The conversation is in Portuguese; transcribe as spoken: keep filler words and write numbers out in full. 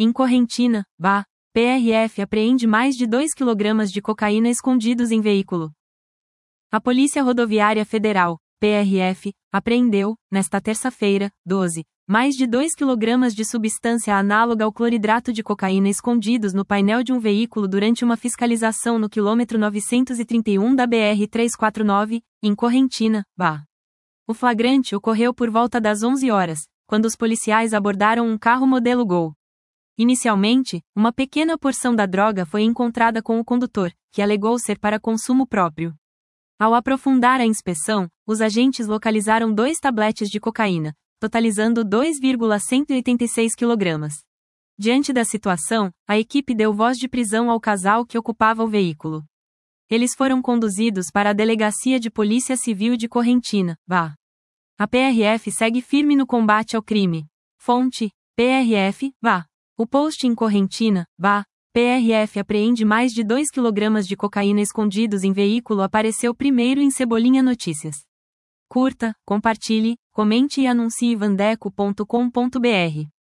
Em Correntina, Bahia, P R F apreende mais de dois quilogramas de cocaína escondidos em veículo. A Polícia Rodoviária Federal, P R F, apreendeu, nesta terça-feira, doze, mais de dois quilogramas de substância análoga ao cloridrato de cocaína escondidos no painel de um veículo durante uma fiscalização no quilômetro novecentos e trinta e um da B R trezentos e quarenta e nove, em Correntina, Bahia. O flagrante ocorreu por volta das onze horas, quando os policiais abordaram um carro modelo Gol. Inicialmente, uma pequena porção da droga foi encontrada com o condutor, que alegou ser para consumo próprio. Ao aprofundar a inspeção, os agentes localizaram dois tabletes de cocaína, totalizando dois vírgula cento e oitenta e seis quilogramas. Diante da situação, a equipe deu voz de prisão ao casal que ocupava o veículo. Eles foram conduzidos para a Delegacia de Polícia Civil de Correntina, Bahia. A P R F segue firme no combate ao crime. Fonte: P R F, Bahia. O post em Correntina, Bahia, P R F apreende mais de dois quilogramas de cocaína escondidos em veículo apareceu primeiro em Cebolinha Notícias. Curta, compartilhe, comente e anuncie vandeco ponto com ponto br.